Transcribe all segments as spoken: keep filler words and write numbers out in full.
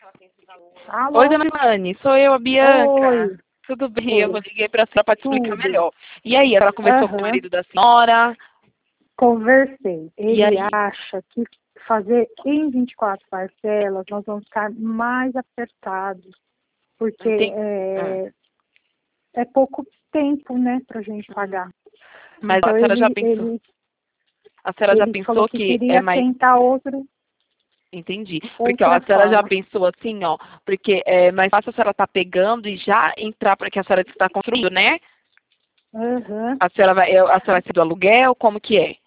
Alô? Oi, dona Ilane, sou eu, a Bianca. Oi. Tudo bem? Oi. Eu vou liguei para a senhora para te explicar Tudo. melhor. E aí, ela conversou com o Aham. marido da senhora? Conversei. E Ele aí? acha que fazer em vinte e quatro parcelas nós vamos ficar mais apertados, porque Entendi. Ah, é, é pouco tempo, né, pra gente pagar. Mas a Então senhora já ele, pensou? ele, A senhora já ele falou pensou que que é queria mais. tentar outro, Entendi. Porque ó, outra a senhora já forma. pensou assim, ó, porque é mais fácil a senhora estar pegando e já entrar para que a senhora está construindo, né? Aham. A senhora vai, eu- a senhora vai ser do aluguel, como que é?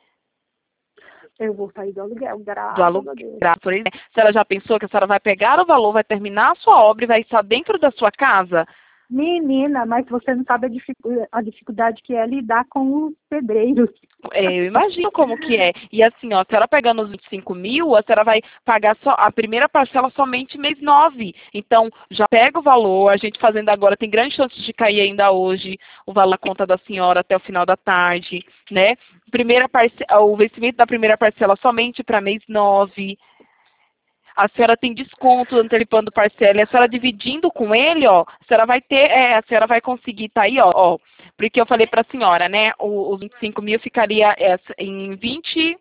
Eu vou sair do aluguel, Do graças a aluguel, Deus. por exemplo. A senhora já pensou que a senhora vai pegar o valor, vai terminar a sua obra e vai estar dentro da sua casa? Menina, mas você não sabe a, dificu- a dificuldade que é lidar com os pedreiros. É, eu imagino como que é. E assim, ó, a senhora pegando os vinte e cinco mil, a senhora vai pagar só a primeira parcela somente mês nove. Então, já pega o valor, a gente fazendo agora, tem grandes chances de cair ainda hoje o valor na conta da senhora até o final da tarde, né? Primeira parce... O vencimento da primeira parcela somente para mês nove. A senhora tem desconto antecipando parcela, e a senhora dividindo com ele, ó, a senhora vai ter, é, a senhora vai conseguir, tá aí, ó, ó, porque eu falei para a senhora, né, o- os vinte e cinco mil ficaria é, em vinte,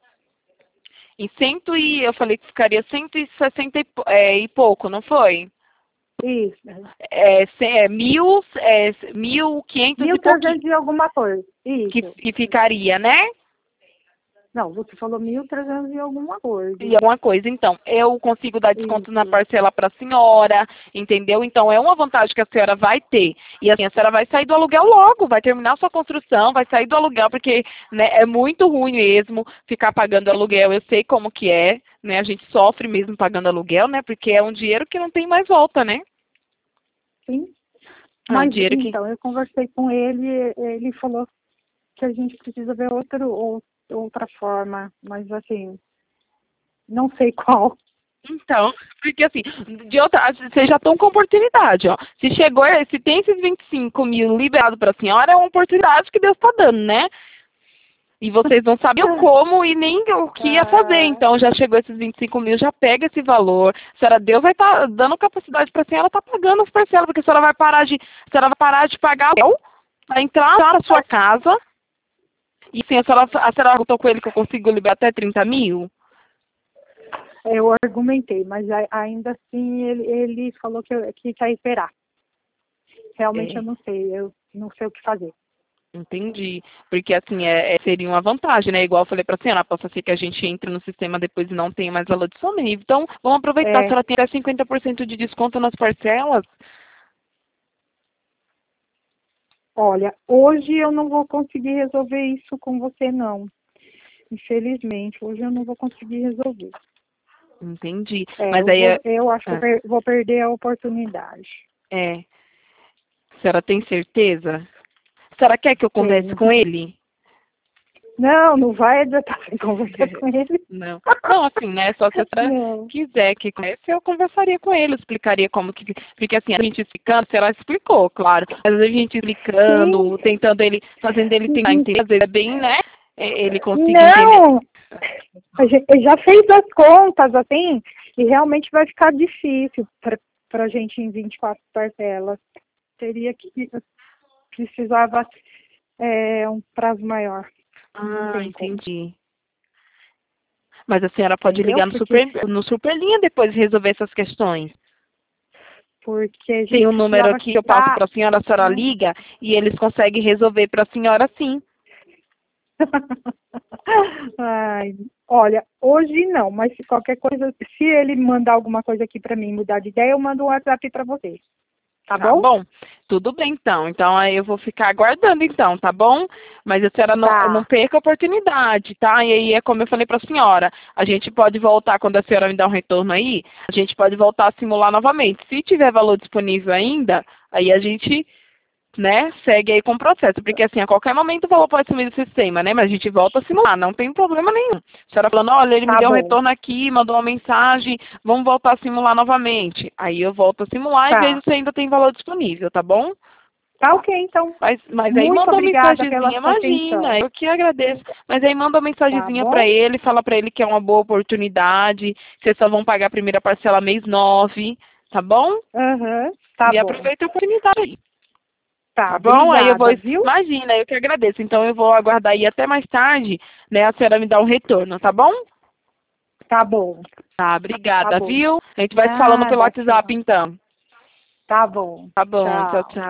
em cento e, eu falei que ficaria cento e sessenta e, pou- é, e pouco, não foi? Isso. É, ce- é, mil, é, mil quinhentos Mil e pouquinho, trezentos e alguma coisa. que, Isso. que ficaria, né? Não, você falou mil trezentos e alguma coisa. E alguma coisa. Então, eu consigo dar desconto na Isso. parcela para a senhora, entendeu? Então, é uma vantagem que a senhora vai ter. E assim, a senhora vai sair do aluguel logo, vai terminar a sua construção, vai sair do aluguel, porque né, é muito ruim mesmo ficar pagando aluguel. Eu sei como que é, né? A gente sofre mesmo pagando aluguel, né? Porque é um dinheiro que não tem mais volta, né? Sim. É um Mas, dinheiro que... então, eu conversei com ele, ele falou que a gente precisa ver outro, ou- outra forma, mas assim, não sei qual. Então, porque assim, de outra, vocês já estão com oportunidade, ó. Se chegou, se tem esses vinte e cinco mil liberado para a senhora, é uma oportunidade que Deus está dando, né? E vocês não sabiam como e nem o que ia fazer. Ah, Então, já chegou esses vinte e cinco mil, já pega esse valor. A senhora Deus vai estar dando capacidade para a senhora estar pagando as parcelas, porque a senhora vai parar de, a senhora vai parar de pagar aluguel, vai entrar na sua casa. E assim, a senhora, a senhora perguntou com ele que eu consigo liberar até trinta mil? eu argumentei, mas a- ainda assim ele, ele falou que, eu- que quer esperar. Realmente eu É. não sei, eu não sei o que fazer. Entendi. Porque assim, é, é- seria uma vantagem, né? Igual eu falei para a senhora, possa ser que a gente entre no sistema depois e não tenha mais valor disponível. Então, vamos aproveitar, a É, senhora tem até cinquenta por cento de desconto nas parcelas. olha, hoje eu não vou conseguir resolver isso com você, não. Infelizmente, hoje eu não vou conseguir resolver. Entendi. É, Mas eu aí, vou, é, eu acho que eu ah, per- vou perder a oportunidade. é, a senhora tem certeza? A senhora quer que eu converse Tenho. com ele? Não, não vai adiantar você conversar com ele. Não. Não, assim, né? Só se a senhora Não. quiser que converse, eu conversaria com ele, explicaria como que. Porque assim, a gente explicando, a senhora explicou, claro. Mas a gente Sim. explicando, tentando ele, fazendo ele tentar entender, às vezes é bem, né? é, Ele consiga entender. Não, a gente eu já fez as contas, assim, e realmente vai ficar difícil para a gente em vinte e quatro parcelas. Teria que precisava é, um prazo maior. Não Ah, tem como, entendi. Mas a senhora pode entendeu? ligar no Porque, super, no Superlinha depois e resolver essas questões. porque a Tem gente um número precisava aqui que eu passo tirar, para a senhora, a senhora né? liga e eles conseguem resolver para a senhora sim. Ai, olha, hoje não, mas se qualquer coisa, se ele mandar alguma coisa aqui para mim mudar de ideia, eu mando um WhatsApp para você, tá Tá bom? bom? Tudo bem, então. Então, aí eu vou ficar aguardando, então, tá bom? Mas a senhora não, não Tá, perca a oportunidade, tá? E aí é como eu falei para a senhora, a gente pode voltar, quando a senhora me dar um retorno aí, a gente pode voltar a simular novamente. Se tiver valor disponível ainda, aí a gente, né, segue aí com o processo. Porque, assim, a qualquer momento o valor pode sumir do sistema, né? Mas a gente volta a simular, não tem problema nenhum. A senhora falando, olha, ele me tá deu um bom, retorno aqui, mandou uma mensagem, vamos voltar a simular novamente. Aí eu volto a simular e vejo tá, se ainda tem valor disponível, tá bom? Tá ok, então. Mas, mas aí Muito manda uma obrigada pela mensagenzinha, sua atenção. imagina, eu que agradeço. Mas aí manda uma mensagenzinha Tá bom? pra ele, fala pra ele que é uma boa oportunidade, vocês só vão pagar a primeira parcela mês nove, tá bom? Aham, tá E bom. aproveita a oportunidade aí. Tá, Tá bom? Aí eu vou, obrigada, viu? imagina, eu que agradeço. Então eu vou aguardar aí até mais tarde, né, a senhora me dar um retorno, tá bom? Tá bom, Tá, tá obrigada, bom. viu? A gente vai se falando pelo Nada, WhatsApp tchau. então. Tá bom. Tá bom, tchau, Tchau. tchau.